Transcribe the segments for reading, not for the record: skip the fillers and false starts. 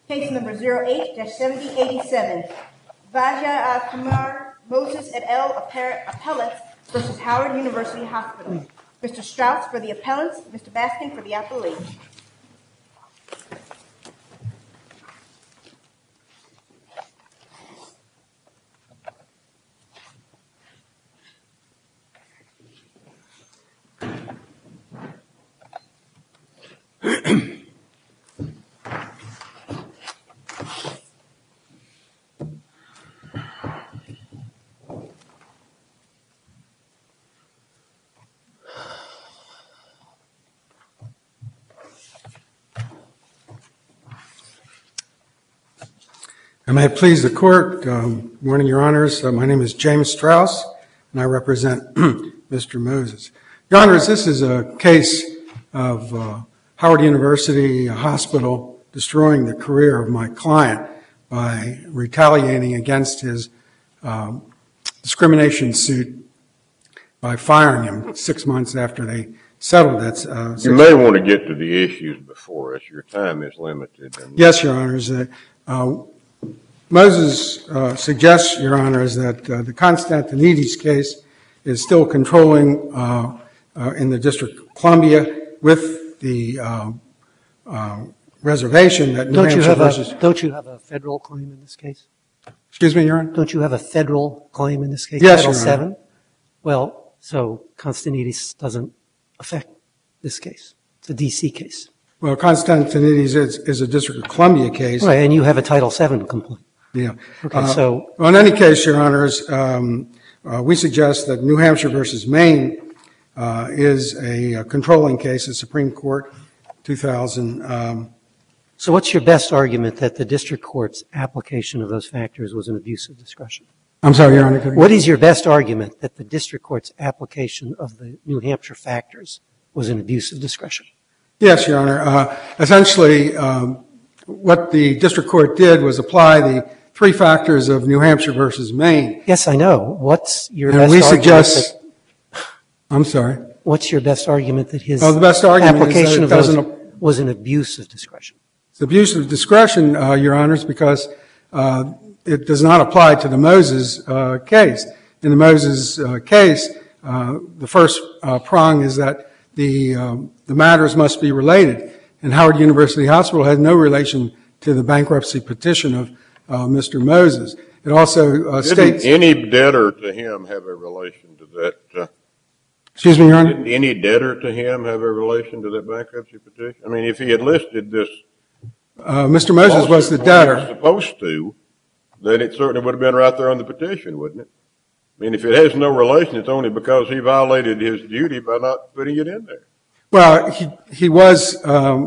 Case number 08-7087. Vijay Kumar Moses et al. Appellants versus Howard University Hospital. Mr. Strauss for the appellants, Mr. Baskin for the appellate. May it please the Court. Good morning, Your Honors. My name is James Strauss, and I represent Mr. Moses. Your Honors, this is a case of Howard University Hospital destroying the career of my client by retaliating against his discrimination suit by firing him 6 months after they settled that. You may want to get to the issues before us. Your time is limited. Yes, Your Honors. Moses suggests, Your Honors, that the Constantinides case is still controlling in the District of Columbia with the reservation that New Hampshire versus... Don't you have a federal claim in this case? Excuse me, Your Honor? Don't you have a federal claim in this case? Yes, Title Your Honor. VII? Well, so Constantinides doesn't affect this case. It's a D.C. case. Well, Constantinides is a District of Columbia case. Right, and you have a Title VII complaint. Yeah. Okay, so... Well, in any case, Your Honors, we suggest that New Hampshire versus Maine is a controlling case, the Supreme Court, 2000. So what's your best argument that the district court's application of those factors was an abuse of discretion? I'm sorry, Your Honor. What is your best argument that the district court's application of the New Hampshire factors was an abuse of discretion? Yes, Your Honor. Essentially, what the district court did was apply the three factors of New Hampshire versus Maine. Yes, I know. What's your And best we argument? suggest... I'm sorry. What's your best argument that his the best argument application is that it of those doesn't... was an abuse of discretion? It's abuse of discretion, Your Honors, because it does not apply to the Moses case. In the Moses case, the first prong is that the matters must be related. And Howard University Hospital had no relation to the bankruptcy petition of Mr. Moses. It also states... Didn't any debtor to him have a relation to that? Excuse me, Your Honor? Didn't any debtor to him have a relation to that bankruptcy petition? I mean, if he had listed this... Mr. Moses was the debtor. He was supposed to, then it certainly would have been right there on the petition, wouldn't it? I mean, if it has no relation, it's only because he violated his duty by not putting it in there. Well, he was...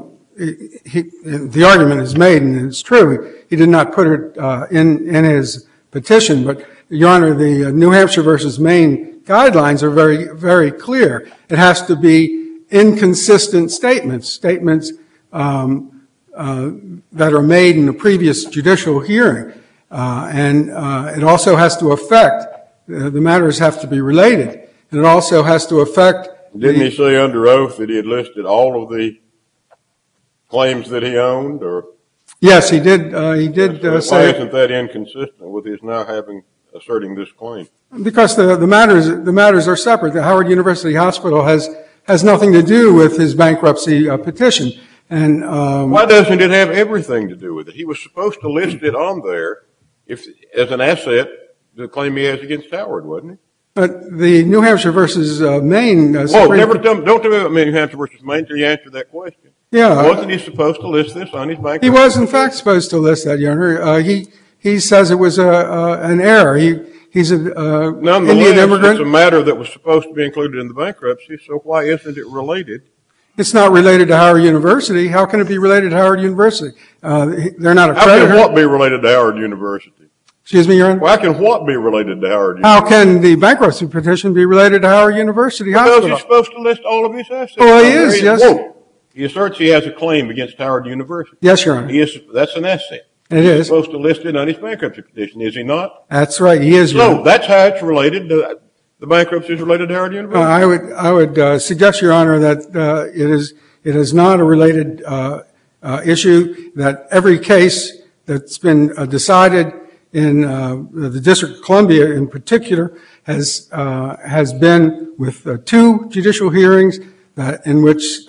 the argument is made, and it's true. He did not put it in his petition. But, Your Honor, the New Hampshire versus Maine guidelines are very, very clear. It has to be inconsistent statements that are made in a previous judicial hearing. And it also has to affect, the matters have to be related. And it also has to affect... Didn't he say under oath that he had listed all of the claims that he owned? Or yes, he did. He did say... Why isn't that inconsistent with his now asserting this claim? Because the matters are separate. The Howard University Hospital has nothing to do with his bankruptcy petition. And why doesn't it have everything to do with it? He was supposed to list it on there as an asset, the claim he has against Howard, wasn't he? But the New Hampshire versus Maine... don't tell me about New Hampshire versus Maine until you answer that question. Yeah. Wasn't he supposed to list this on his bankruptcy? He was, in fact, supposed to list that, Your Honor. He says it was an error. He's an Indian immigrant. It's a matter that was supposed to be included in the bankruptcy, so why isn't it related? It's not related to Howard University. How can it be related to Howard University? They're not a creditor. How can what be related to Howard University? Excuse me, Your Honor? Why can what be related to Howard University? How can the bankruptcy petition be related to Howard University Hospital? Because he's supposed to list all of his assets. Well, he is, yes. Whoa. He asserts he has a claim against Howard University. Yes, Your Honor. That's an asset. It is. He's supposed to list it on his bankruptcy petition, is he not? That's right, he is, Your Honor. So that's how it's related to, the bankruptcy is related to Howard University? I would suggest, Your Honor, that it is not a related issue that every case that's been decided in the District of Columbia in particular has been with 2 judicial hearings in which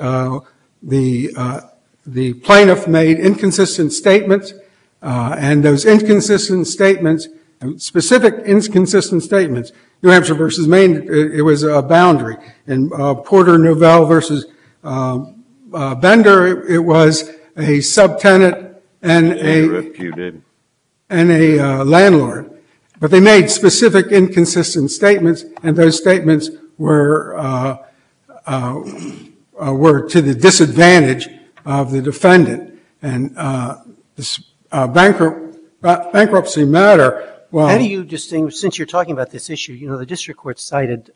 the plaintiff made inconsistent statements, and those inconsistent statements, specific inconsistent statements, New Hampshire versus Maine, it was a boundary. In Porter Novell versus Bender, it was a subtenant and a landlord. But they made specific inconsistent statements, and those statements were to the disadvantage of the defendant. And this bankruptcy matter. Well, how do you distinguish? Since you're talking about this issue, the district court cited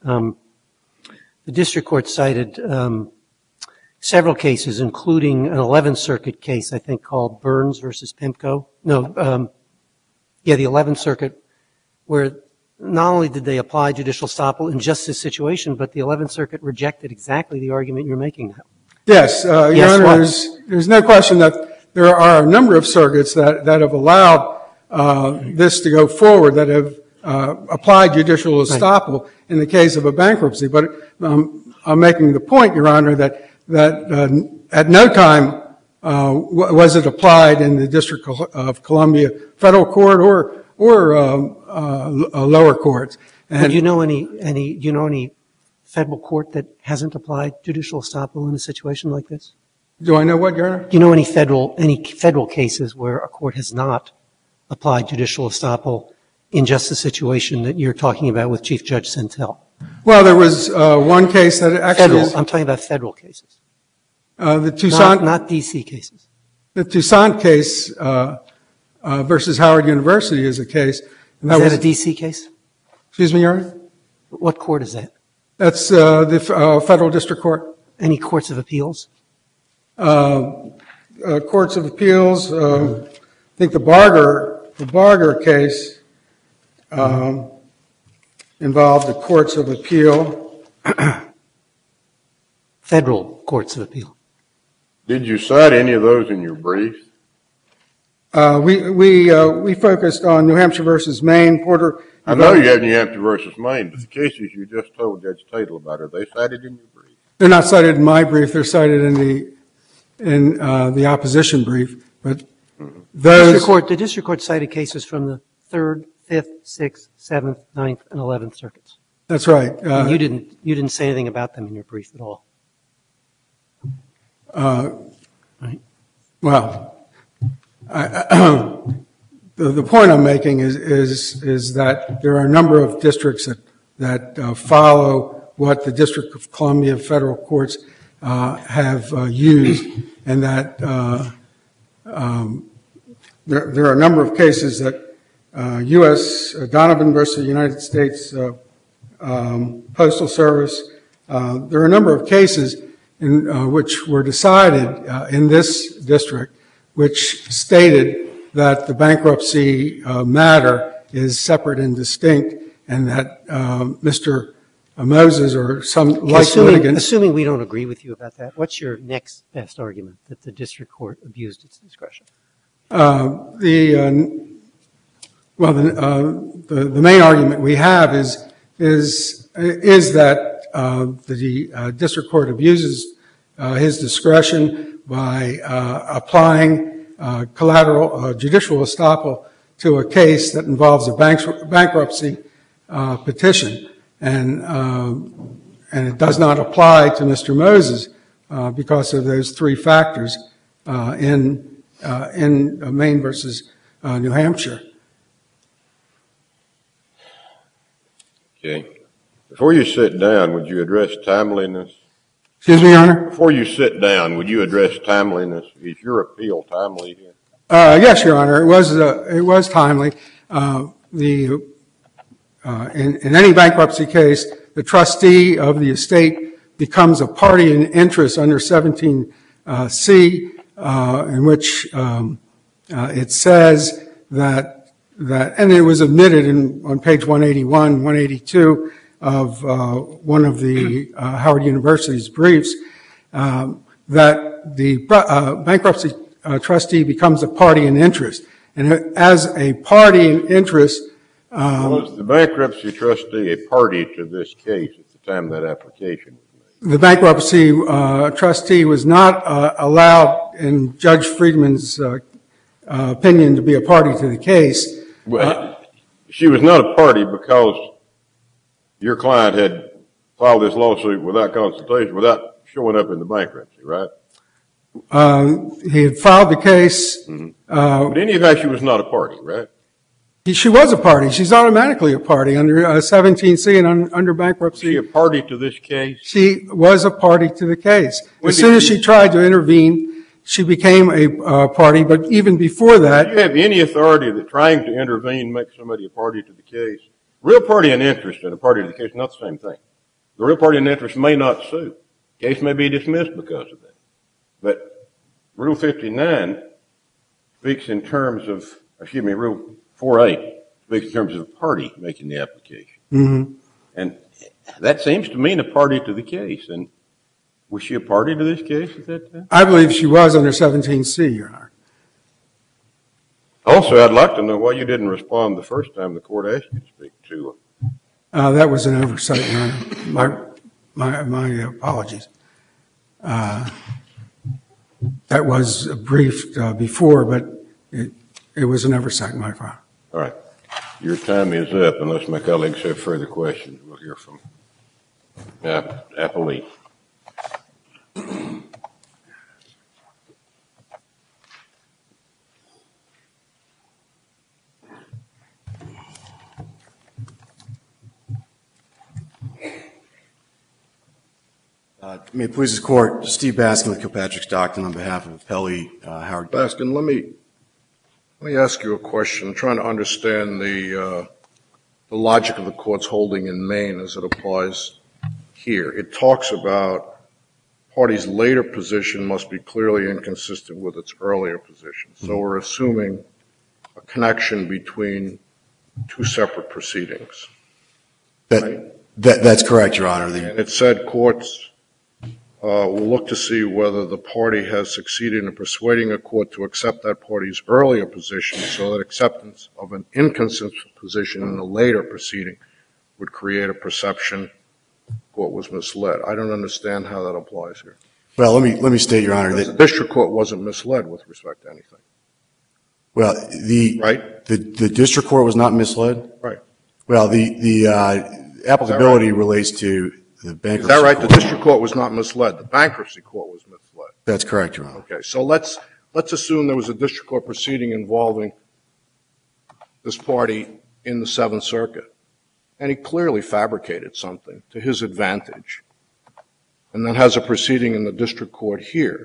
several cases, including an 11th Circuit case, I think, called Burns versus Pimco. The 11th Circuit, where not only did they apply judicial estoppel in just this situation, but the 11th Circuit rejected exactly the argument you're making now. Yes, Your Honor, there's no question that there are a number of circuits that have allowed this to go forward, that have applied judicial estoppel in the case of a bankruptcy. But I'm making the point, Your Honor, that at no time was it applied in the District of Columbia federal court or lower courts. And do you know any federal court that hasn't applied judicial estoppel in a situation like this? Do I know what, Your Honor? Do you know any federal cases where a court has not applied judicial estoppel in just the situation that you're talking about with Chief Judge Sentel? Well, there was one case that actually I'm talking about federal cases. The Toussaint, not D.C. cases. The Toussaint case versus Howard University is a case. Is that a D.C. case? Excuse me, Your Honor? What court is that? That's the Federal District Court. Any courts of appeals? Courts of appeals. I think the Barger case involved the courts of appeal. Federal courts of appeal. Did you cite any of those in your brief? We focused on New Hampshire versus Maine, Porter. I know you have New Hampshire versus Maine, but the cases you just told Judge Tatel about, are they cited in your brief? They're not cited in my brief. They're cited in the opposition brief. But the district court cited cases from the 3rd, 5th, 6th, 7th, 9th, and 11th circuits. That's right. And you didn't say anything about them in your brief at all. Right. Well, the point I'm making is that there are a number of districts that follow what the District of Columbia federal courts have used, and that there are a number of cases that U.S. Donovan versus United States Postal Service. There are a number of cases which were decided in this district, which stated that the bankruptcy matter is separate and distinct, and that Mr. Moses or some like litigant. Assuming we don't agree with you about that, what's your next best argument that the district court abused its discretion? The main argument we have is that the district court abuses his discretion by applying collateral judicial estoppel to a case that involves a bankruptcy petition, and it does not apply to Mr. Moses because of those 3 factors in Maine versus New Hampshire. Okay. Before you sit down, would you address timeliness? Excuse me, Your Honor? Before you sit down, would you address timeliness? Is your appeal timely here? Yes, Your Honor. It was timely. In any bankruptcy case, the trustee of the estate becomes a party in interest under 17C, in which it says that, and it was admitted on page 181, 182 of one of the Howard University's briefs, that the bankruptcy trustee becomes a party in interest. And as a party in interest, Was the bankruptcy trustee a party to this case at the time that application was made? the bankruptcy trustee was not allowed, in Judge Friedman's opinion, to be a party to the case. Well, she was not a party because your client had filed this lawsuit without consultation, without showing up in the bankruptcy, right? He had filed the case. But in any event, she was not a party, right? She was a party. She's automatically a party under 17C and under bankruptcy. Was she a party to this case? She was a party to the case. When As did soon as she- she tried to intervene, she became a party. But even before Do you that, have any authority that trying to intervene makes somebody a party to the case? Real party in interest and a party to the case are not the same thing. The real party in interest may not sue. Case may be dismissed because of that. But Rule 59 speaks in terms of, Rule 4A speaks in terms of a party making the application. And that seems to mean a party to the case. And was she a party to this case at that time? I believe she was under 17C, Your Honor. Also, I'd like to know why you didn't respond the first time the court asked you to speak to her. That was an oversight, Your Honor. My apologies. That was briefed before, but it was an oversight on my part. All right. Your time is up unless my colleagues have further questions. We'll hear from Appellee. May it please the Court, Steve Baskin with Kilpatrick Stockton on behalf of Appellee Howard. Baskin, let me ask you a question. I'm trying to understand the logic of the Court's holding in Maine as it applies here. It talks about party's later position must be clearly inconsistent with its earlier position. So we're assuming a connection between two separate proceedings. That's correct, Your Honor. And it said courts will look to see whether the party has succeeded in persuading a court to accept that party's earlier position so that acceptance of an inconsistent position in a later proceeding would create a perception the court was misled. I don't understand how that applies here. Well, let me state, Your Honor, The that district court wasn't misled with respect to anything. well, Right? the district court was not misled. Right. Well, the applicability relates to the bankruptcy. Is that right? The court. district court was not misled. The bankruptcy court was misled. That's correct, Your Honor. Okay, so let's assume there was a district court proceeding involving this party in the Seventh Circuit, and he clearly fabricated something to his advantage, and then has a proceeding in the district court here.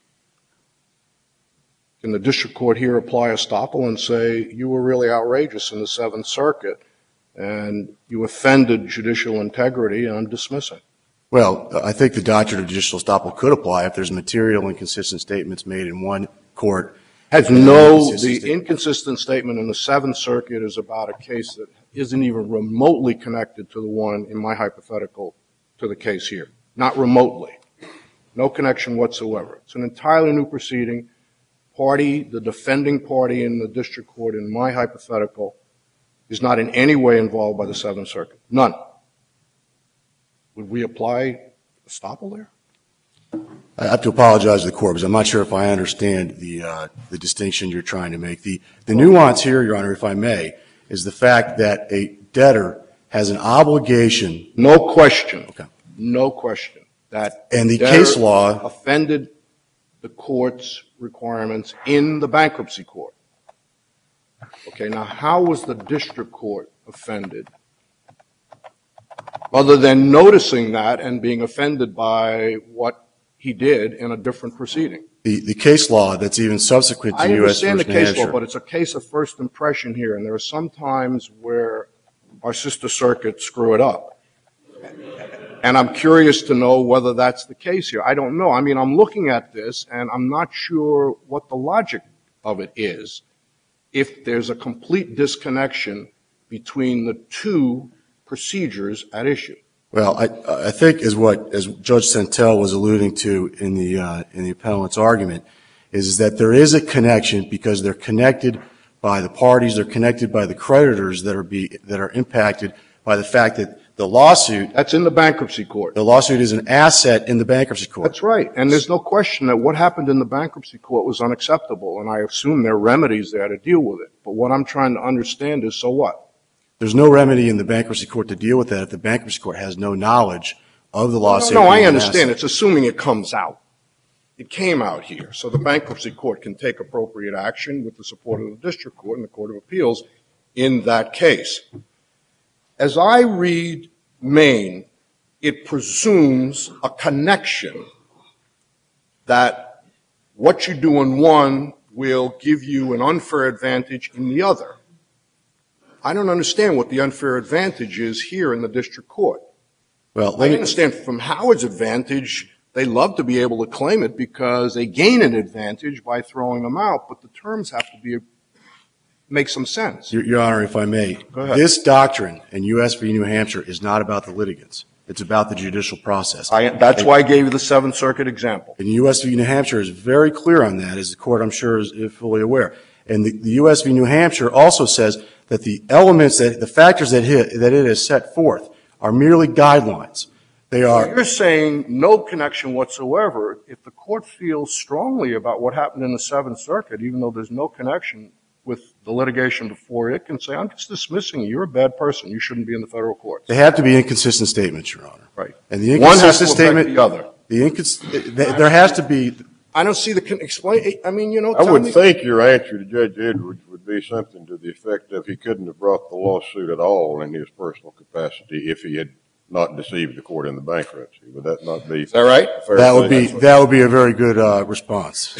Can the district court here apply estoppel and say, you were really outrageous in the Seventh Circuit, and you offended judicial integrity, and I'm dismissing? Well, I think the doctrine of judicial estoppel could apply if there's material inconsistent statements made in one court. The inconsistent statement in the Seventh Circuit is about a case that isn't even remotely connected to the one in my hypothetical to the case here. Not remotely. No connection whatsoever. It's an entirely new proceeding. The defending party in the district court in my hypothetical is not in any way involved by the Seventh Circuit. None. Would we apply estoppel there? I have to apologize to the Court because I'm not sure if I understand the distinction you're trying to make. The nuance here, Your Honor, if I may, is the fact that a debtor has an obligation. No question. Okay. No question. That And the debtor case law offended the court's requirements in the bankruptcy court. Okay, now how was the district court offended? Other than noticing that and being offended by what he did in a different proceeding. The case law that's even subsequent to I U.S. understand the v. case law, Hampshire. but it's a case of first impression here, and there are some times where our sister circuits screw it up. And I'm curious to know whether that's the case here. I don't know. I mean, I'm looking at this, and I'm not sure what the logic of it is if there's a complete disconnection between the two procedures at issue. Well, I think as Judge Santel was alluding to in the appellant's argument, is that there is a connection because they're connected by the parties, they're connected by the creditors that are impacted by the fact that the lawsuit. That's in the bankruptcy court. The lawsuit is an asset in the bankruptcy court. That's right. And there's no question that what happened in the bankruptcy court was unacceptable, and I assume there are remedies there to deal with it. But what I'm trying to understand is, so what? There's no remedy in the bankruptcy court to deal with that if the bankruptcy court has no knowledge of the lawsuit. No, I understand. It's assuming it comes out. It came out here. So the bankruptcy court can take appropriate action with the support of the district court and the Court of Appeals in that case. As I read Maine, it presumes a connection that what you do in one will give you an unfair advantage in the other. I don't understand what the unfair advantage is here in the district court. Well, I understand from Howard's advantage, they love to be able to claim it because they gain an advantage by throwing them out, but the terms have to make some sense. Your Honor, if I may, Go ahead. this doctrine in U.S. v. New Hampshire is not about the litigants. It's about the judicial process. That's why I gave you the Seventh Circuit example. And U.S. v. New Hampshire is very clear on that, as the Court, I'm sure, is fully aware. And the U.S. v. New Hampshire also says that the elements, the factors that it has set forth are merely guidelines. They are. So you're saying no connection whatsoever. If the court feels strongly about what happened in the Seventh Circuit, even though there's no connection with the litigation before, it can say, I'm just dismissing you. You're a bad person. You shouldn't be in the federal courts. They have to be inconsistent statements, Your Honor. Right. And the One has to inconsistent statement, affect the other. There has to be. I don't see explain. I mean, I would think your answer to Judge Edwards would be something to the effect of he couldn't have brought the lawsuit at all in his personal capacity if he had not deceived the court in the bankruptcy. Would that not be? Is that right? That would be a very good response.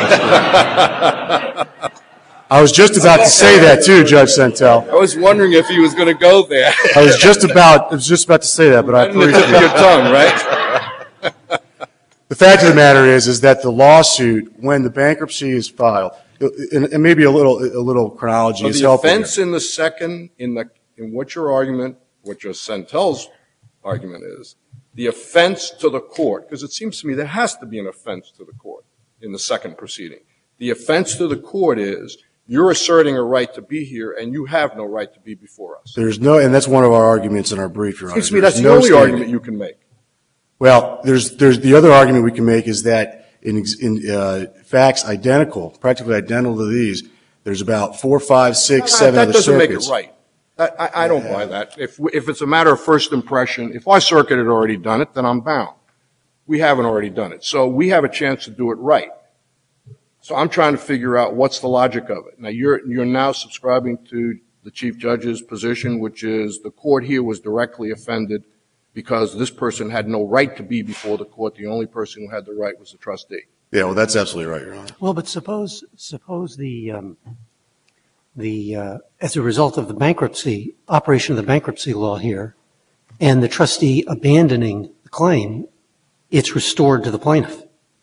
I was just about to say that too, Judge Santel. I was wondering if he was going to go there. I was just about to say that, but I appreciate it. Your tongue, right? The fact of the matter is that the lawsuit, when the bankruptcy is filed, and maybe a little chronology is helpful. The offense in the second, in what your argument, what your Santel's argument is, the offense to the court, because it seems to me there has to be an offense to the court in the second proceeding. The offense to the court is you're asserting a right to be here, and you have no right to be before us. And that's one of our arguments in our brief, Your Honor. Seems to me that's the only argument you can make. Well, there's the other argument we can make is that in facts identical, practically identical to these, there's about 4, 5, 6, 7 other circuits. That doesn't make it right. I don't buy that. If it's a matter of first impression, if our circuit had already done it, then I'm bound. We haven't already done it. So we have a chance to do it right. So I'm trying to figure out what's the logic of it. Now, you're now subscribing to the Chief Judge's position, which is the court here was directly offended because this person had no right to be before the court. The only person who had the right was the trustee. Yeah, well, that's absolutely right, Your Honor. Well, but suppose as a result of the bankruptcy, operation of the bankruptcy law here, and the trustee abandoning the claim, it's restored to the plaintiff.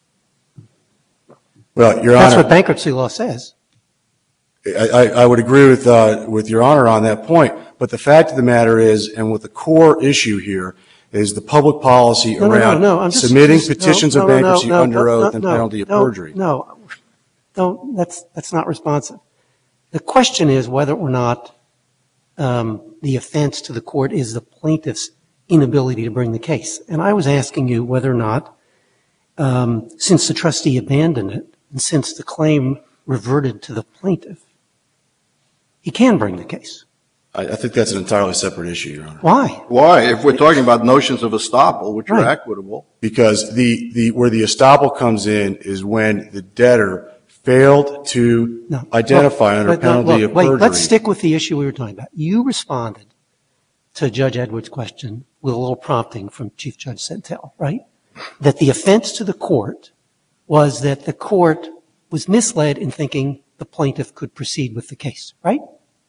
Well, Your Honor. That's what bankruptcy law says. I would agree with Your Honor on that point. But the fact of the matter is, and what the core issue here is the public policy around submitting petitions of bankruptcy under oath and penalty of perjury. That's not responsive. The question is whether or not the offense to the court is the plaintiff's inability to bring the case. And I was asking you whether or not, since the trustee abandoned it, and since the claim reverted to the plaintiff, he can bring the case. I think that's an entirely separate issue, Your Honor. Why? Why? If we're talking about notions of estoppel, which are equitable. Because where the estoppel comes in is when the debtor failed to identify under penalty of perjury. Let's stick with the issue we were talking about. You responded to Judge Edwards' question with a little prompting from Chief Judge Santel, right? That the offense to the court was that the court was misled in thinking the plaintiff could proceed with the case, right?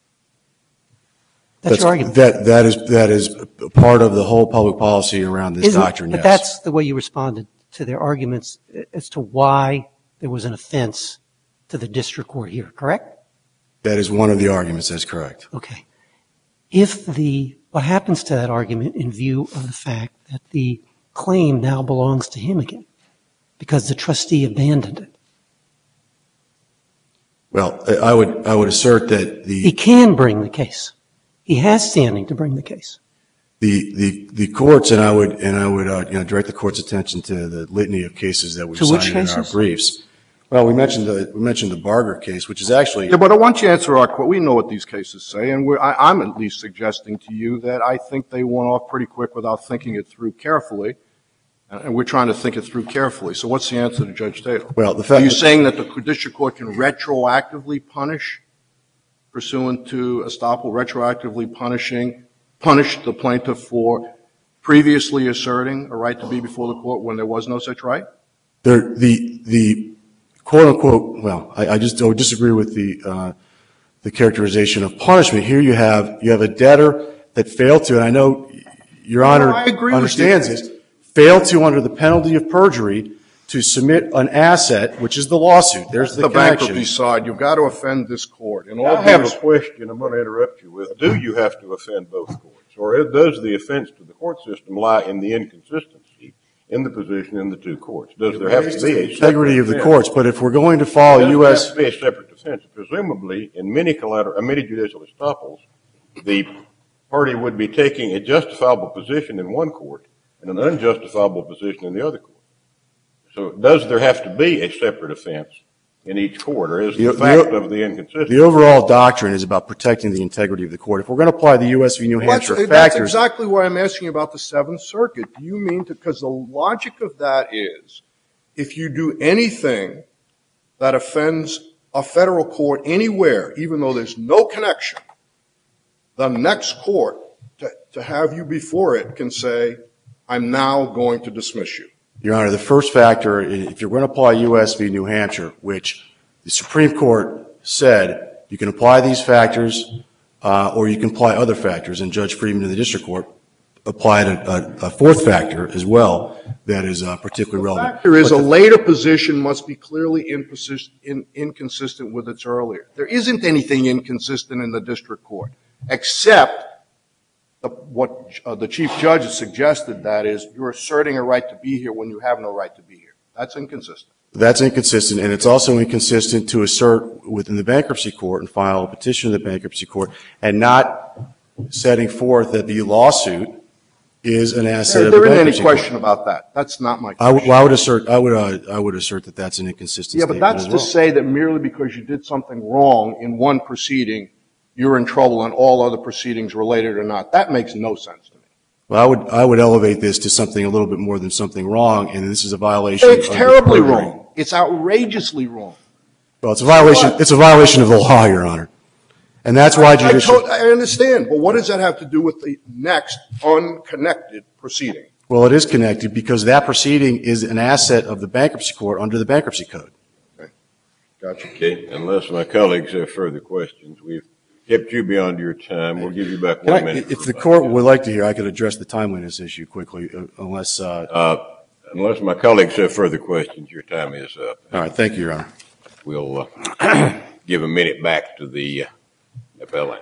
That's your argument. That is part of the whole public policy around this doctrine, yes. But that's the way you responded to their arguments as to why there was an offense to the district court here, correct? That is one of the arguments. That's correct. Okay. What happens to that argument in view of the fact that the claim now belongs to him again because the trustee abandoned it? Well, I would assert that He can bring the case. He has standing to bring the case. the courts, and I would direct the court's attention to the litany of cases that we've cited in our briefs. Well, we mentioned the Barger case, which is actually. Yeah, but I want you to answer our question. We know what these cases say, and I'm at least suggesting to you that I think they went off pretty quick without thinking it through carefully, and we're trying to think it through carefully. So what's the answer to Judge Tatel? Well, Are you saying that the district court can retroactively punish, pursuant to estoppel, retroactively punish the plaintiff for previously asserting a right to be before the court when there was no such right? The quote-unquote, well, I would disagree with the characterization of punishment. Here you have a debtor that failed to, and I know Your Honor understands this, failed to, under the penalty of perjury, to submit an asset, which is the lawsuit. There's the connection. Bankruptcy side. You've got to offend this court. I have a question I'm going to interrupt you with. Do you have to offend both courts? Or does the offense to the court system lie in the inconsistency in the position in the two courts? Does there have to be a integrity of the courts? But if we're going to follow U.S. There has to be a separate defense. Presumably, in many judicial estoppels, the party would be taking a justifiable position in one court and an unjustifiable position in the other court. So does there have to be a separate offense in each court, or is the fact of the inconsistency? The overall doctrine is about protecting the integrity of the court. If we're going to apply the U.S. v. New Hampshire factors. That's exactly why I'm asking about the Seventh Circuit. Do you mean to, because the logic of that is, if you do anything that offends a federal court anywhere, even though there's no connection, the next court to have you before it can say, I'm now going to dismiss you. Your Honor, the first factor, if you're going to apply U.S. v. New Hampshire, which the Supreme Court said you can apply these factors or you can apply other factors, and Judge Friedman of the district court applied a fourth factor as well that is particularly relevant. The factor is a later position must be clearly inconsistent with its earlier. There isn't anything inconsistent in the district court, except what the Chief Judge has suggested, that is, you're asserting a right to be here when you have no right to be here. That's inconsistent. That's inconsistent, and it's also inconsistent to assert within the bankruptcy court and file a petition to the bankruptcy court and not setting forth that the lawsuit is an asset of the bankruptcy court. There isn't any question about that. That's not my question. I would assert that that's an inconsistent statement. Yeah, but that's to say that merely because you did something wrong in one proceeding, you're in trouble on all other proceedings related or not. That makes no sense to me. Well, I would elevate this to something a little bit more than something wrong, and this is a violation. It's terribly wrong. It's outrageously wrong. Well, it's a violation. It's a violation of the law, Your Honor, and that's why judicial. I understand, but what does that have to do with the next unconnected proceeding? Well, it is connected because that proceeding is an asset of the bankruptcy court under the bankruptcy code. Okay. Gotcha. Okay. Unless my colleagues have further questions, we've kept you beyond your time. We'll give you back 1 minute. If the court would like to hear, I could address the timeliness issue quickly, unless. Unless my colleagues have further questions, your time is up. All right. Thank you, Your Honor. We'll give a minute back to the appellant.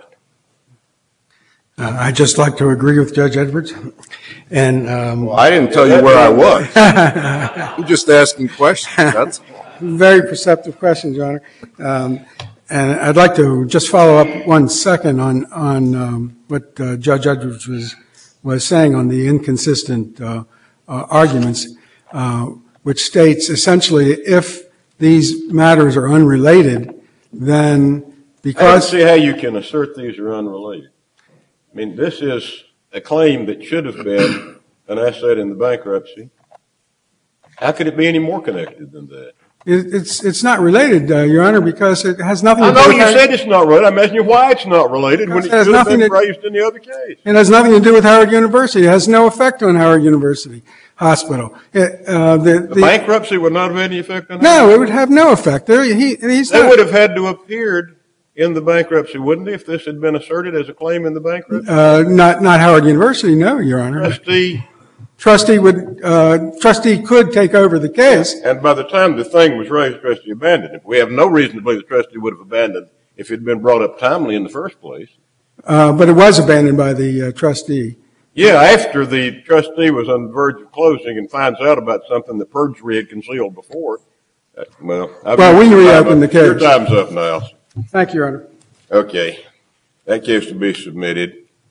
I'd just like to agree with Judge Edwards. And well, I didn't tell you where I was. I'm just asking questions. That's very perceptive questions, Your Honor. And I'd like to just follow up 1 second on what Judge Edwards was saying on the inconsistent arguments, which states essentially if these matters are unrelated, then because I don't see how you can assert these are unrelated. I mean, this is a claim that should have been an asset in the bankruptcy. How could it be any more connected than that? It's not related, Your Honor, because it has nothing to do with... I know you said it's not related. I'm asking you why it's not related when it should have been raised in the other case. It has nothing to do with Howard University. It has no effect on Howard University Hospital. The bankruptcy would not have any effect on Howard? No, it would have no effect. They would have had to have appeared in the bankruptcy, wouldn't they, if this had been asserted as a claim in the bankruptcy? Not Howard University, no, Your Honor. Trustee could take over the case. And by the time the thing was raised, trustee abandoned it. We have no reason to believe the trustee would have abandoned if it had been brought up timely in the first place. But it was abandoned by the trustee. Yeah, after the trustee was on the verge of closing and finds out about something the perjury had concealed before, Well, we can reopen the case. Your time's up now. Thank you, Your Honor. Okay. That case to be submitted.